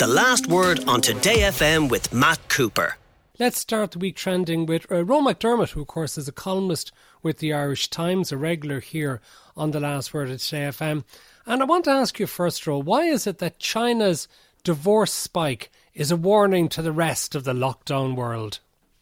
The Last Word on Today FM with Matt Cooper. Let's start the week trending with Ro McDermott, who of course is a columnist with the Irish Times, a regular here on The Last Word at Today FM. And I want to ask you first, Ro, why is it that China's divorce spike is a warning to the rest of the lockdown world?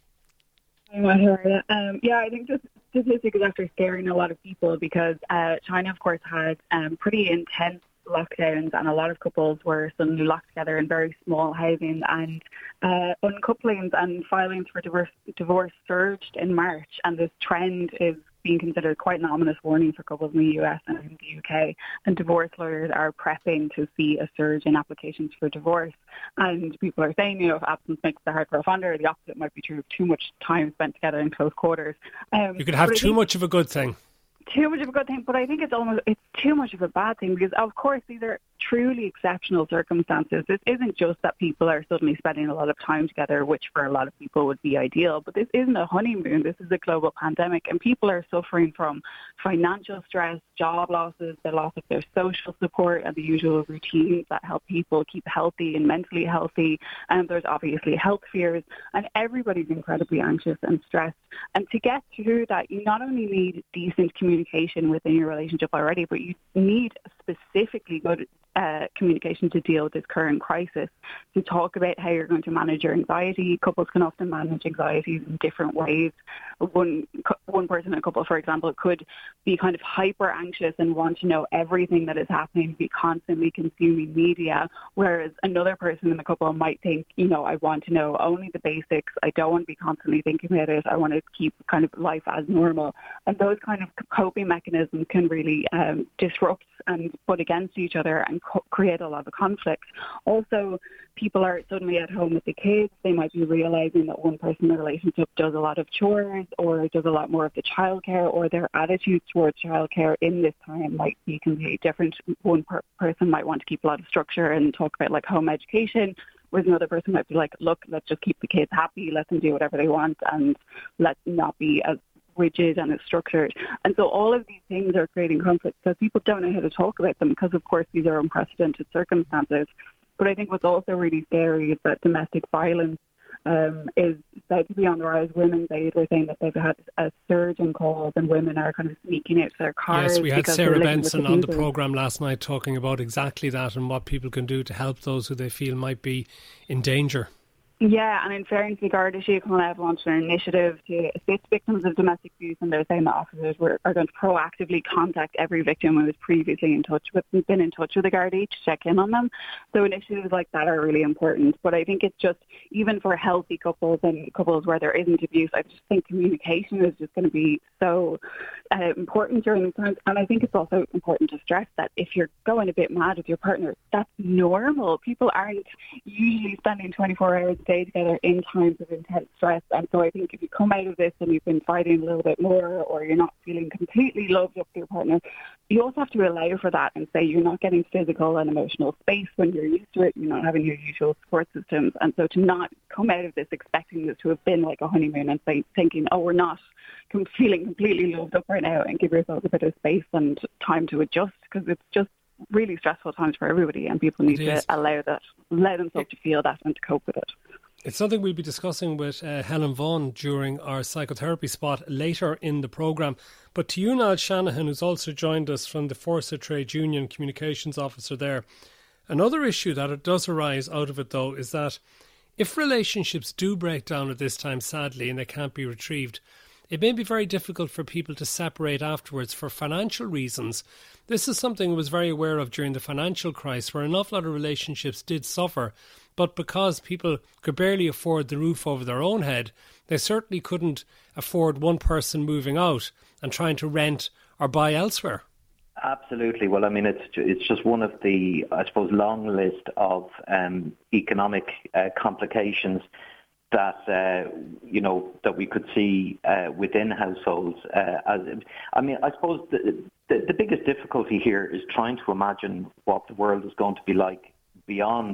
I think this statistic is after scaring a lot of people because China, of course, had pretty intense lockdowns, and a lot of couples were suddenly locked together in very small housing, and uncouplings and filings for divorce surged in March, and this trend is being considered quite an ominous warning for couples in the US and in the UK, and divorce lawyers are prepping to see a surge in applications for divorce. And people are saying, if absence makes the heart grow fonder, the opposite might be true of too much time spent together in close quarters. You could have too much of a good thing. Too much of a good thing, but I think it's too much of a bad thing, because of course these are truly exceptional circumstances. This isn't just that people are suddenly spending a lot of time together, which for a lot of people would be ideal, but this isn't a honeymoon. This is a global pandemic, and people are suffering from financial stress, job losses, the loss of their social support and the usual routines that help people keep healthy and mentally healthy. And there's obviously health fears, and everybody's incredibly anxious and stressed. And to get through that, you not only need decent communication within your relationship already, but you need specifically good communication to deal with this current crisis, to talk about how you're going to manage your anxiety. Couples can often manage anxieties in different ways. One person in a couple, for example, could be kind of hyper anxious and want to know everything that is happening, be constantly consuming media, whereas another person in the couple might think, I want to know only the basics. I don't want to be constantly thinking about it. I want to keep kind of life as normal. And those kind of coping mechanisms can really disrupt and put against each other and create a lot of conflict. Also, people are suddenly at home with the kids. They might be realising that one person in the relationship does a lot of chores or does a lot more of the childcare, or their attitudes towards childcare in this time might be completely different. One person might want to keep a lot of structure and talk about like home education, whereas another person might be like, look, let's just keep the kids happy, let them do whatever they want, and let's not be as rigid and as structured. And so all of these things are creating conflict, so people don't know how to talk about them because, of course, these are unprecedented circumstances. But I think what's also really scary is that domestic violence is said to be on the rise. Women's Aid were saying that they've had a surge in calls, and women are kind of sneaking out to their cars. Yes, we had Sarah Benson on the programme last night talking about exactly that and what people can do to help those who they feel might be in danger. Yeah, and in fairness, the Garda Síochána have launched an initiative to assist victims of domestic abuse, and they're saying that officers are going to proactively contact every victim who was previously been in touch with the Garda to check in on them. So initiatives like that are really important. But I think it's just, even for healthy couples and couples where there isn't abuse, I just think communication is just going to be so important during these times. And I think it's also important to stress that if you're going a bit mad with your partner, that's normal. People aren't usually spending 24 hours a day together in times of intense stress. And so I think if you come out of this and you've been fighting a little bit more, or you're not feeling completely loved up to your partner, you also have to allow for that and say you're not getting physical and emotional space when you're used to it. You're not having your usual support systems. And so to not come out of this expecting this to have been like a honeymoon and thinking, we're not feeling completely loved up right now, and give yourself a bit of space and time to adjust, because it's just really stressful times for everybody, and people need to allow themselves to feel that and to cope with it. It's something we'll be discussing with Helen Vaughan during our psychotherapy spot later in the programme. But to you, Niall Shanahan, who's also joined us from the Forza Trade Union Communications Officer there, another issue that it does arise out of it, though, is that if relationships do break down at this time, sadly, and they can't be retrieved, it may be very difficult for people to separate afterwards for financial reasons. This is something I was very aware of during the financial crisis, where an awful lot of relationships did suffer, but because people could barely afford the roof over their own head, they certainly couldn't afford one person moving out and trying to rent or buy elsewhere. Absolutely. Well, I mean, it's just one of the, I suppose, long list of economic complications that that we could see within households. I suppose the biggest difficulty here is trying to imagine what the world is going to be like beyond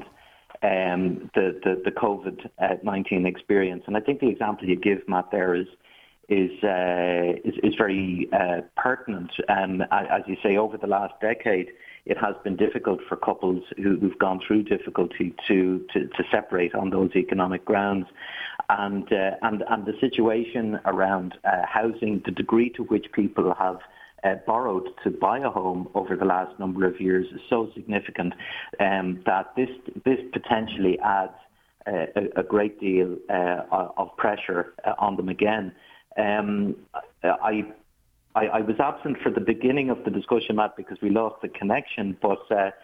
the COVID-19 experience. And I think the example you give, Matt, there is is very pertinent. As you say, over the last decade, it has been difficult for couples who've gone through difficulty to separate on those economic grounds, and the situation around housing, the degree to which people have borrowed to buy a home over the last number of years is so significant that this potentially adds a great deal of pressure on them again. I was absent for the beginning of the discussion, Matt, because we lost the connection. But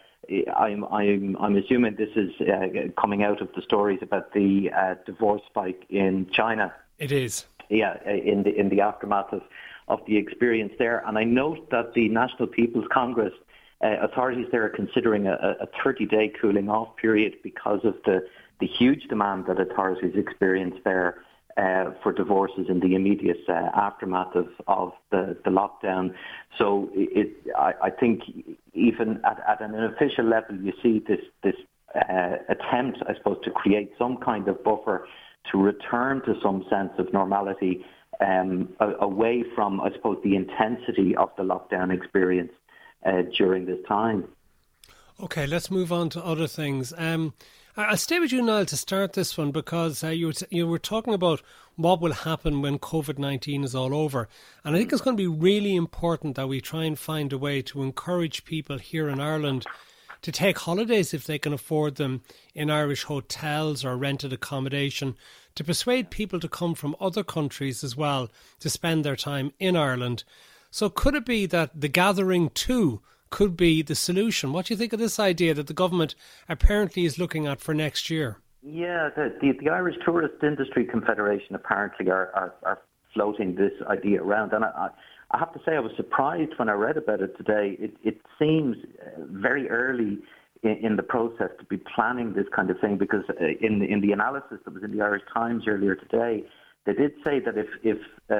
I'm assuming this is coming out of the stories about the divorce spike in China. It is. Yeah, in the aftermath of the experience there. And I note that the National People's Congress authorities there are considering a 30-day cooling off period because of the huge demand that authorities experience there for divorces in the immediate aftermath of the lockdown. So I think even at an official level, you see this attempt, I suppose, to create some kind of buffer to return to some sense of normality away from, I suppose, the intensity of the lockdown experience during this time. Okay, let's move on to other things. I'll stay with you, Niall, to start this one, because you were talking about what will happen when COVID-19 is all over. And I think it's going to be really important that we try and find a way to encourage people here in Ireland to take holidays if they can afford them in Irish hotels or rented accommodation, to persuade people to come from other countries as well to spend their time in Ireland. So could it be that the gathering too could be the solution? What do you think of this idea that the government apparently is looking at for next year? Yeah, the Irish Tourist Industry Confederation apparently are floating this idea around. And I have to say I was surprised when I read about it today. It seems very early in the process to be planning this kind of thing, because in the analysis that was in the Irish Times earlier today, they did say that if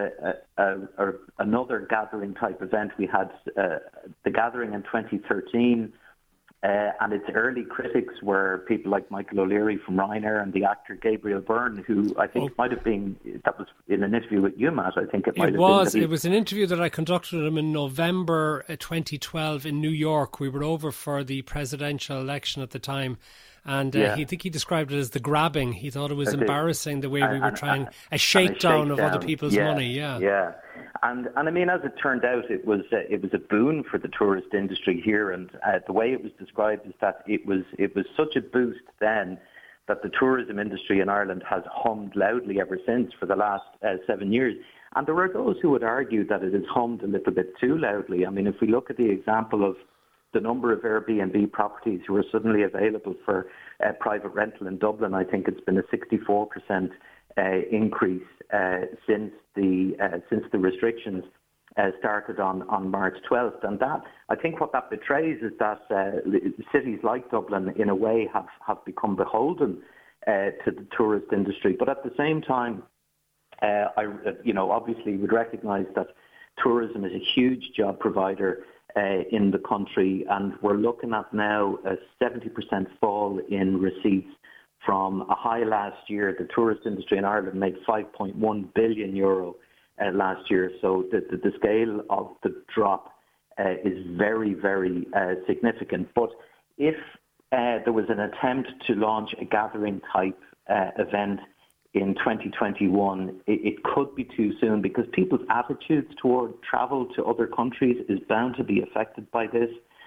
another gathering type event, we had the gathering in 2013, and its early critics were people like Michael O'Leary from Ryanair and the actor Gabriel Byrne, who I think might have been, that was in an interview with you, Matt, I think it might have been. It was an interview that I conducted with him in November 2012 in New York. We were over for the presidential election at the time. And he described it as the grabbing. He thought it was embarrassing the way we were trying a shakedown of other people's money. Yeah. And I mean, as it turned out, it was a boon for the tourist industry here. And the way it was described is that it was such a boost then that the tourism industry in Ireland has hummed loudly ever since for the last 7 years. And there are those who would argue that it has hummed a little bit too loudly. I mean, if we look at the example of the number of Airbnb properties who are suddenly available for private rental in Dublin, I think it's been a 64% increase since the restrictions started on March 12th. And that, I think what that betrays is that cities like Dublin, in a way, have become beholden to the tourist industry. But at the same time, I obviously would recognise that tourism is a huge job provider in the country, and we're looking at now a 70% fall in receipts from a high last year. The tourist industry in Ireland made €5.1 billion last year, so the scale of the drop is very, very significant. But if there was an attempt to launch a gathering type event in 2021, it could be too soon, because people's attitudes toward travel to other countries is bound to be affected by this.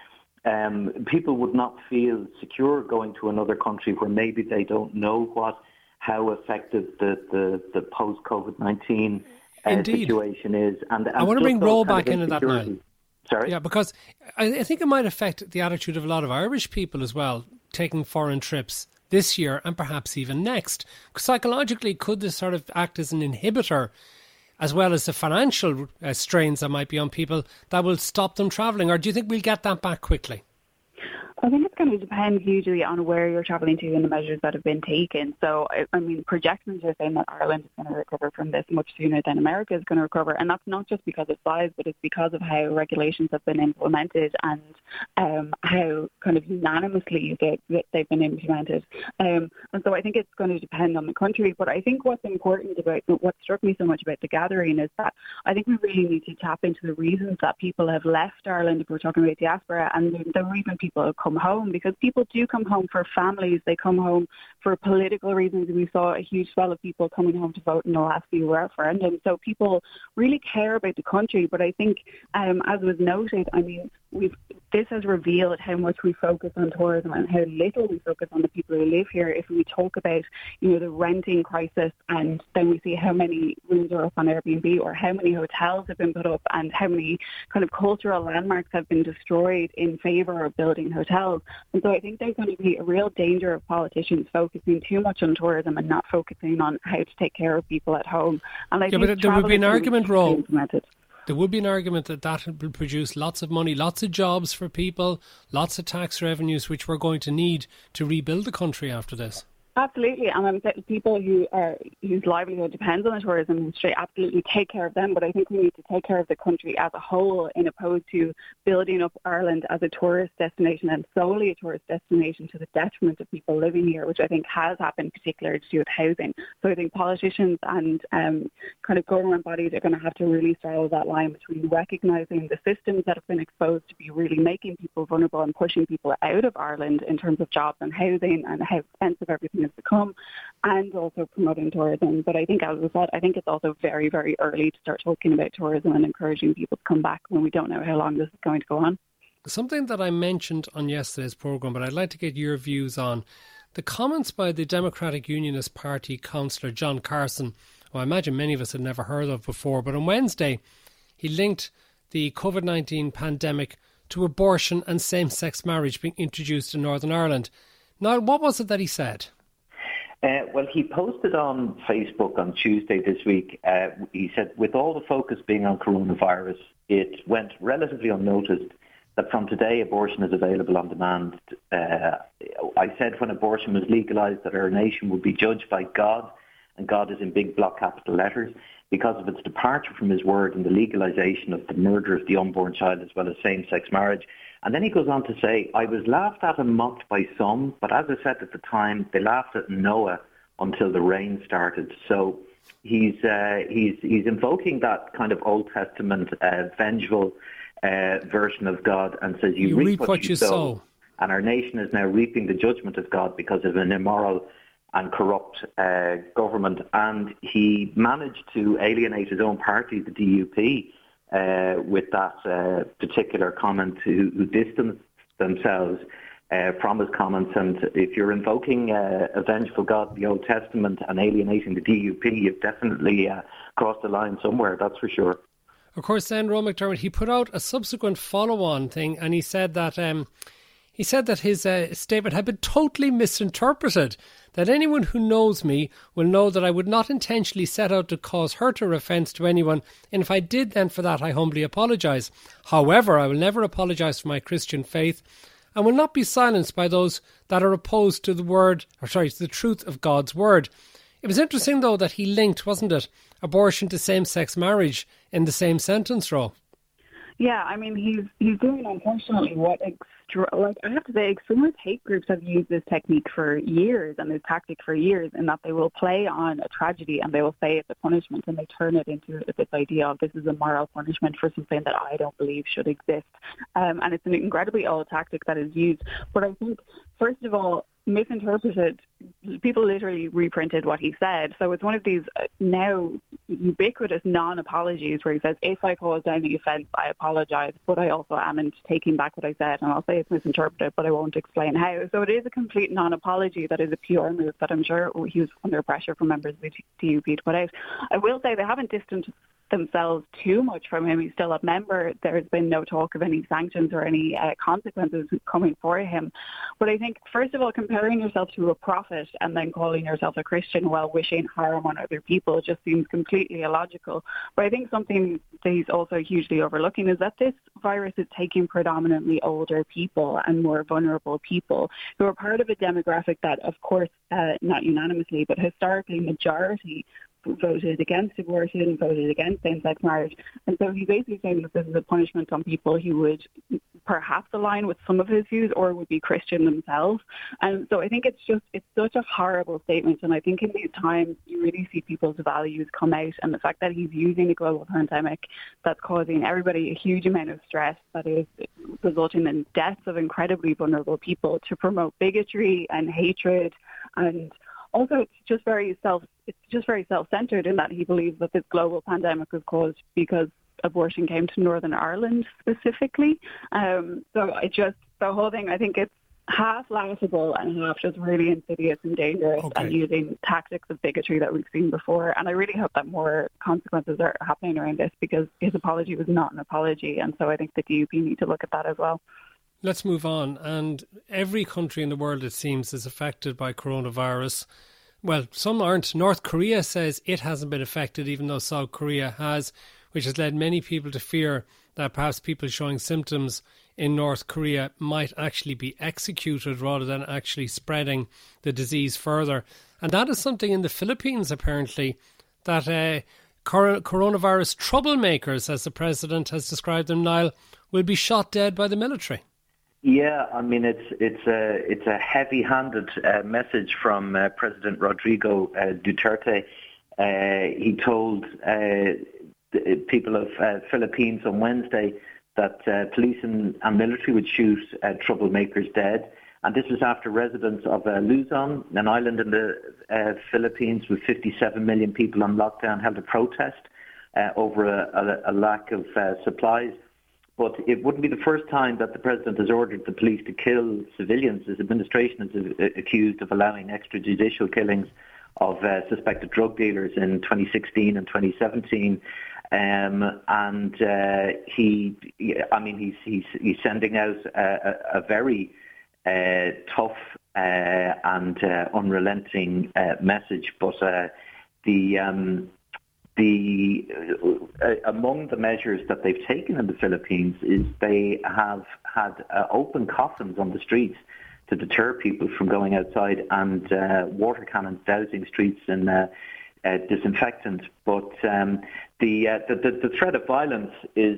People would not feel secure going to another country where maybe they don't know how effective the post-COVID-19 situation is. And I want to bring Ro back into that now. Sorry? Yeah, because I think it might affect the attitude of a lot of Irish people as well, taking foreign trips this year and perhaps even next. Psychologically, could this sort of act as an inhibitor, as well as the financial strains that might be on people, that will stop them travelling? Or do you think we'll get that back quickly? I think it's going to depend hugely on where you're travelling to and the measures that have been taken. So, I mean, projections are saying that Ireland is going to recover from this much sooner than America is going to recover. And that's not just because of size, but it's because of how regulations have been implemented and how kind of unanimously they've been implemented. And so I think it's going to depend on the country. But I think what's important about what struck me so much about the gathering is that I think we really need to tap into the reasons that people have left Ireland, if we're talking about diaspora, and the reason people have come home, because people do come home for families, they come home for political reasons. We saw a huge swell of people coming home to vote in the last few referendums. So people really care about the country. But I think, as was noted, I mean, this has revealed how much we focus on tourism and how little we focus on the people who live here. If we talk about, the renting crisis, and then we see how many rooms are up on Airbnb, or how many hotels have been put up, and how many kind of cultural landmarks have been destroyed in favour of building hotels. And so I think there's going to be a real danger of politicians focusing too much on tourism and not focusing on how to take care of people at home. And I think but there would be an argument, Ro. There would be an argument that will produce lots of money, lots of jobs for people, lots of tax revenues, which we're going to need to rebuild the country after this. Absolutely, and people whose livelihood depends on the tourism industry, absolutely take care of them. But I think we need to take care of the country as a whole, in opposed to building up Ireland as a tourist destination and solely a tourist destination to the detriment of people living here, which I think has happened, particularly to do with housing. So I think politicians and kind of government bodies are going to have to really straddle that line between recognising the systems that have been exposed to be really making people vulnerable and pushing people out of Ireland in terms of jobs and housing and how expensive everything has become, and also promoting tourism. But I think, as I said, I think it's also very, very early to start talking about tourism and encouraging people to come back when we don't know how long this is going to go on. Something that I mentioned on yesterday's programme, but I'd like to get your views on the comments by the Democratic Unionist Party councillor John Carson, who I imagine many of us had never heard of before. But on Wednesday, he linked the COVID-19 pandemic to abortion and same-sex marriage being introduced in Northern Ireland. Now, what was it that he said? Well, he posted on Facebook on Tuesday this week. He said, with all the focus being on coronavirus, it went relatively unnoticed that from today abortion is available on demand. I said when abortion was legalised that our nation would be judged by God, and God is in big block capital letters, because of its departure from his word and the legalisation of the murder of the unborn child as well as same-sex marriage. And then he goes on to say, I was laughed at and mocked by some, but as I said at the time, they laughed at Noah until the rain started. So he's invoking that kind of Old Testament vengeful version of God, and says, you reap what you sow. And our nation is now reaping the judgment of God because of an immoral and corrupt government. And he managed to alienate his own party, the DUP, with that particular comment, who distanced themselves from his comments. And if you're invoking a vengeful God, the Old Testament, and alienating the DUP, you've definitely crossed the line somewhere, that's for sure. Of course, then, Ro McDermott, he put out a subsequent follow-on thing, and he said that his statement had been totally misinterpreted, that anyone who knows me will know that I would not intentionally set out to cause hurt or offence to anyone, and if I did, then for that I humbly apologise. However, I will never apologise for my Christian faith, and will not be silenced by those that are opposed to the truth of God's word. It was interesting, though, that he linked, wasn't it, abortion to same-sex marriage in the same sentence, Ro. Yeah, I mean, he's doing, unfortunately, what I have to say, extremist hate groups have used this technique for years, and this tactic for years, in that they will play on a tragedy and they will say it's a punishment, and they turn it into this idea of this is a moral punishment for something that I don't believe should exist. And it's an incredibly old tactic that is used. But I think, first of all, misinterpreted, people literally reprinted what he said. So it's one of these now ubiquitous non-apologies where he says, if I caused any offence, I apologise, but I also am taking back what I said, and I'll say it's misinterpreted, but I won't explain how. So it is a complete non-apology that is a PR move that I'm sure he was under pressure from members of the DUP to put out. I will say they haven't distanced themselves too much from him. He's still a member. There's been no talk of any sanctions or any consequences coming for him. But I think, first of all, comparing yourself to a prophet and then calling yourself a Christian while wishing harm on other people just seems completely completely illogical. But I think something that he's also hugely overlooking is that this virus is taking predominantly older people and more vulnerable people who are part of a demographic that, of course, not unanimously, but historically majority voted against abortion, voted against same-sex marriage. And so he's basically saying that this is a punishment on people who would perhaps align with some of his views or would be Christian themselves. And so I think it's such a horrible statement. And I think in these times you really see people's values come out, and the fact that he's using a global pandemic that's causing everybody a huge amount of stress, that is resulting in deaths of incredibly vulnerable people, to promote bigotry and hatred. And also, it's just very self-centered in that he believes that this global pandemic was caused because abortion came to Northern Ireland specifically. So the whole thing, I think it's half laughable and half just really insidious and dangerous, and using tactics of bigotry that we've seen before. And I really hope that more consequences are happening around this, because his apology was not an apology. And so I think the DUP need to look at that as well. Let's move on. And every country in the world, it seems, is affected by coronavirus. Well, some aren't. North Korea says it hasn't been affected, even though South Korea has, which has led many people to fear that perhaps people showing symptoms in North Korea might actually be executed rather than actually spreading the disease further. And that is something in the Philippines, apparently, that coronavirus troublemakers, as the president has described them, Niall, will be shot dead by the military. Yeah, I mean, it's a heavy-handed message from President Rodrigo Duterte. He told the people of Philippines on Wednesday that police and military would shoot troublemakers dead. And this was after residents of Luzon, an island in the Philippines with 57 million people on lockdown, held a protest over a lack of supplies. But it wouldn't be the first time that the president has ordered the police to kill civilians. His administration is accused of allowing extrajudicial killings of suspected drug dealers in 2016 and 2017. He's sending out a very tough and unrelenting message. But among the measures that they've taken in the Philippines is they have had open coffins on the streets to deter people from going outside, and water cannons dousing streets in disinfectant. But the threat of violence is,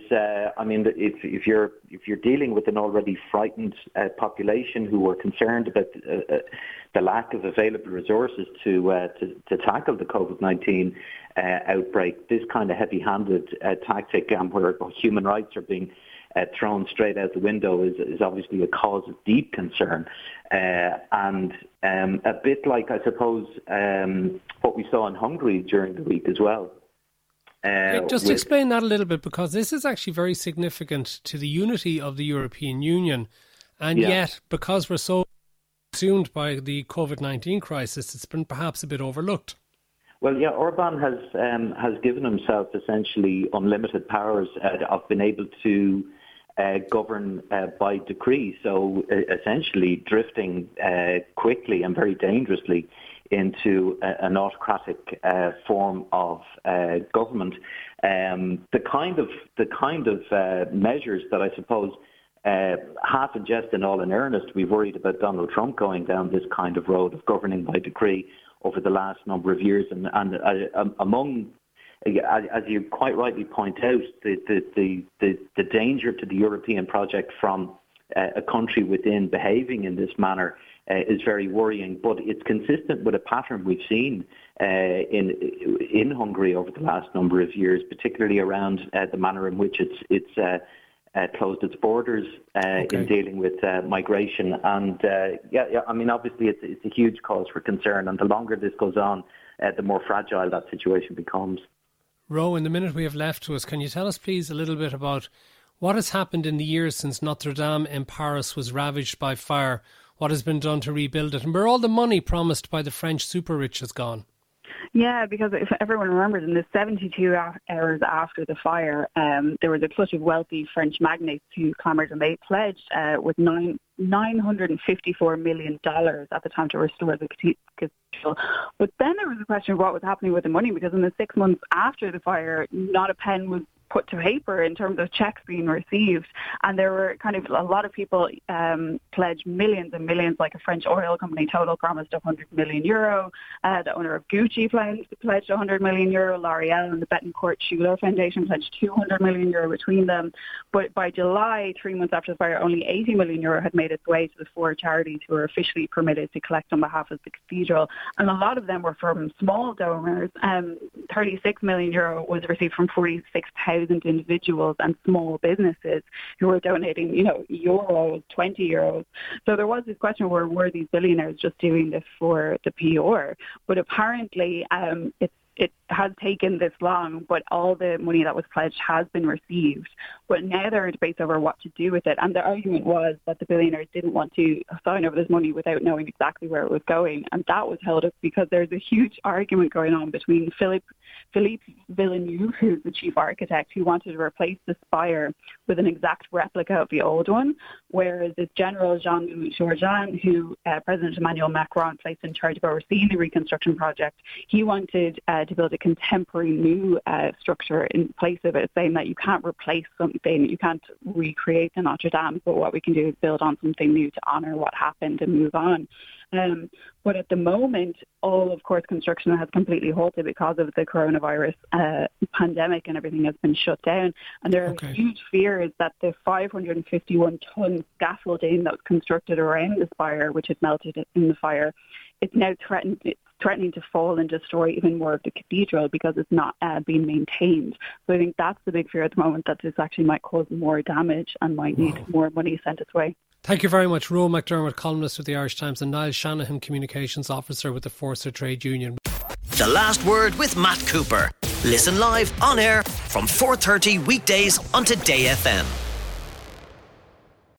if you're dealing with an already frightened population who are concerned about the lack of available resources to tackle the COVID-19 outbreak, this kind of heavy-handed tactic, where human rights are being thrown straight out the window, is obviously a cause of deep concern, and a bit like, I suppose, what we saw in Hungary during the week as well. Just explain that a little bit, because this is actually very significant to the unity of the European Union, and yet, because we're so consumed by the COVID-19 crisis, it's been perhaps a bit overlooked. Well, yeah, Orban has given himself essentially unlimited powers of being able to govern by decree. So essentially drifting quickly and very dangerously into an autocratic form of government. The kind of measures that I suppose, half in jest and all in earnest, we worried about Donald Trump going down this kind of road of governing by decree over the last number of years, and among, as you quite rightly point out, the danger to the European project from a country within behaving in this manner is very worrying. But it's consistent with a pattern we've seen in Hungary over the last number of years, particularly around the manner in which it's closed its borders in dealing with migration. And obviously it's a huge cause for concern, and the longer this goes on, the more fragile that situation becomes. Ro, in the minute we have left to us, can you tell us please a little bit about what has happened in the years since Notre Dame in Paris was ravaged by fire? What has been done to rebuild it, and where all the money promised by the French super rich has gone? Yeah, because if everyone remembers, in the 72 hours after the fire, there was a clutch of wealthy French magnates who clamoured, and they pledged with $954 million at the time to restore the cathedral. But then there was a question of what was happening with the money, because in the 6 months after the fire, not a pen was put to paper in terms of checks being received, and there were kind of a lot of people pledged millions and millions, like a French oil company Total promised €100 million, the owner of Gucci pledged €100 million, L'Oreal and the Bettencourt Schuler Foundation pledged €200 million between them. But by July, 3 months after the fire, only €80 million had made its way to the four charities who were officially permitted to collect on behalf of the cathedral, and a lot of them were from small donors. €36 million was received from 46,000 individuals and small businesses who were donating, euros, 20 euros. So there was this question, were these billionaires just doing this for the PR? But apparently it has taken this long, but all the money that was pledged has been received. But now there are debates over what to do with it. And the argument was that the billionaires didn't want to sign over this money without knowing exactly where it was going. And that was held up because there's a huge argument going on between Philippe Villeneuve, who's the chief architect, who wanted to replace the spire with an exact replica of the old one, whereas the General Jean-Louis Georgian, who President Emmanuel Macron placed in charge of overseeing the reconstruction project, he wanted to build a contemporary new structure in place of it, saying that you can't replace something, you can't recreate the Notre Dame, but what we can do is build on something new to honour what happened and move on. But at the moment, all of course construction has completely halted because of the coronavirus pandemic, and everything has been shut down. And there are huge fears that the 551-ton scaffolding that was constructed around the spire, which had melted in the fire, it's now threatening to fall and destroy even more of the cathedral because it's not being maintained. So I think that's the big fear at the moment, that this actually might cause more damage and might need more money sent its way. Thank you very much, Roe McDermott, columnist with the Irish Times, and Niall Shanahan, Communications Officer with the Forster Trade Union. The Last Word with Matt Cooper. Listen live on air from 4:30 weekdays on Today FM.